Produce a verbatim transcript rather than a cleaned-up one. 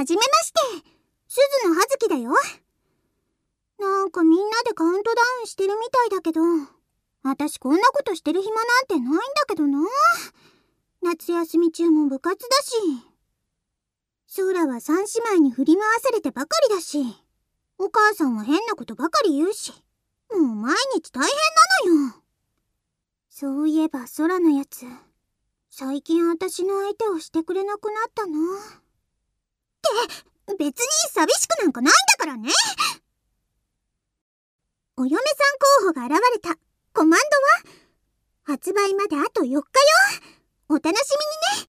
はじめまして。鈴野葉月だよ。なんかみんなでカウントダウンしてるみたいだけど、私こんなことしてる暇なんてないんだけどな。夏休み中も部活だし、空は三姉妹に振り回されてばかりだし、お母さんは変なことばかり言うし、もう毎日大変なのよ。そういえば空のやつ、最近私の相手をしてくれなくなったな。って別に寂しくなんかないんだからね。お嫁さん候補が現れた。コマンドは発売まであとよっかよ。お楽しみにね。